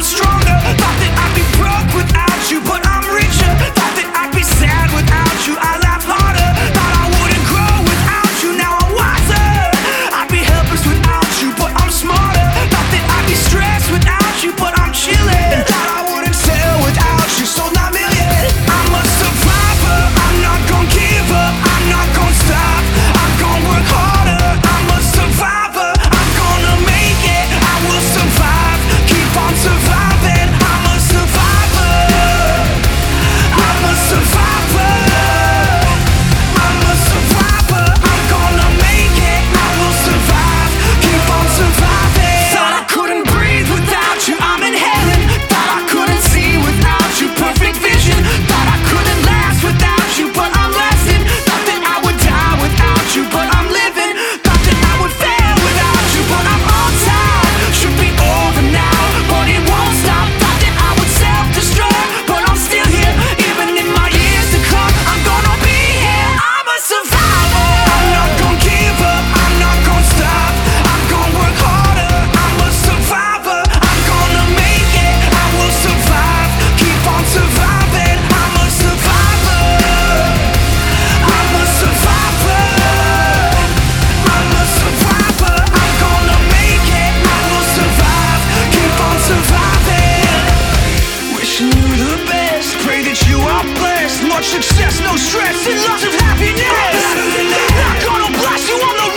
stronger. Thought that I'd be broke without you, but I'm richer. Thought that I'd be sad without you, I laugh harder. Thought I wouldn't grow without you, now I'm wiser. I'd be helpless without you, but I'm smarter. Thought that I'd be stressed without you, but I'm chillin'. Thought I wouldn't sell without you, sold 9 million. I'm a survivor, I'm not gon' give up, I'm not gon' stop, I'm gon' work harder. I'm a survivor, I'm gonna make it, I will survive, keep on surviving. I'm a survivor, I'm a survivor, I'm a survivor, I'm gonna make it, I will survive, keep on surviving. Thought I couldn't breathe without you, I'm inhaling. Thought I couldn't see without you, perfect vision. Thought I couldn't last without you, but I'm lasting. Thought that I would die without you, but I'm living. Thought that I would fail without you, but I'm on time. Should be over now, but it won't stop. Thought that I would self-destruct, but I'm still here. Even in my years to come, I'm gonna be here. I'm a survivor, I'm not gonna give up, I'm not gonna stop, I'm gonna work harder. I'm a survivor, I'm gonna make it, I will survive, keep on surviving. I'm a survivor, I'm a survivor, I'm a survivor, I'm gonna make it, I will survive, keep on surviving. Wishing you the best, pray that you are blessed. Much success, no stress, and lots of happiness. I'm gonna bless you on the